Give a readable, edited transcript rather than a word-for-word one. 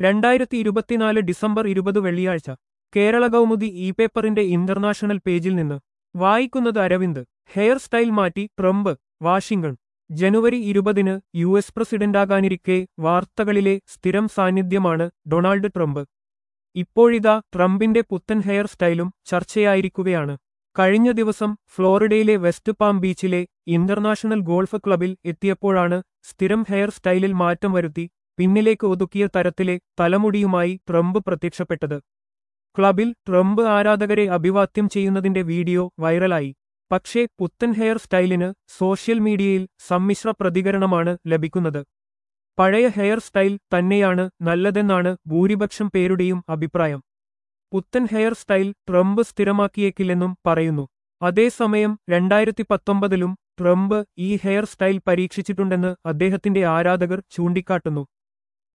2024 December 20 വെള്ളിയാഴ്ച Kerala Kaumudi e പേപ്പറിന്റെ international പേജിൽ നിന്ന് വായിക്കുന്നത് അരവിന്ദ്. ഹെയർ സ്റ്റൈൽ മാറ്റി ട്രംപ്. വാഷിംഗ്ടൺ. ജനുവരി 20-ന് US പ്രസിഡന്റാകാനിരിക്കെ വാർത്തകളിലെ സ്ഥിരം സാന്നിധ്യമാണ് ഡൊണാൾഡ് ട്രംപ്. ഇപ്പോഴിതാ ട്രംപിന്റെ പുത്തൻ ഹെയർ സ്റ്റൈലും ചർച്ചയായിരിക്കുകയാണ്. കഴിഞ്ഞ ദിവസം ഫ്ലോറിഡയിലെ വെസ്റ്റ് പാം ബീച്ചിലെ ഇന്റർനാഷണൽ ഗോൾഫ് ക്ലബിൽ എത്തിയപ്പോഴാണ് സ്ഥിരം ഹെയർ സ്റ്റൈലിൽ മാറ്റം വരുത്തി പിന്നിലേക്ക് ഒതുക്കിയ തരത്തിലെ തലമുടിയുമായി ട്രംപ് പ്രത്യക്ഷപ്പെട്ടത്. ക്ലബിൽ ട്രംപ് ആരാധകരെ അഭിവാദ്യം ചെയ്യുന്നതിന്റെ വീഡിയോ വൈറലായി. പക്ഷേ പുത്തൻ ഹെയർ സ്റ്റൈലിന് സോഷ്യൽ മീഡിയയിൽ സമ്മിശ്ര പ്രതികരണമാണ് ലഭിക്കുന്നത്. പഴയ ഹെയർ സ്റ്റൈൽ തന്നെയാണ് നല്ലതെന്നാണ് ഭൂരിപക്ഷം പേരുടെയും അഭിപ്രായം. പുത്തൻ ഹെയർ സ്റ്റൈൽ ട്രംപ് സ്ഥിരമാക്കിയേക്കില്ലെന്നും പറയുന്നു. അതേസമയം 2019-ലും ട്രംപ് ഈ ഹെയർ സ്റ്റൈൽ പരീക്ഷിച്ചിട്ടുണ്ടെന്ന് അദ്ദേഹത്തിന്റെ ആരാധകർ ചൂണ്ടിക്കാട്ടുന്നു.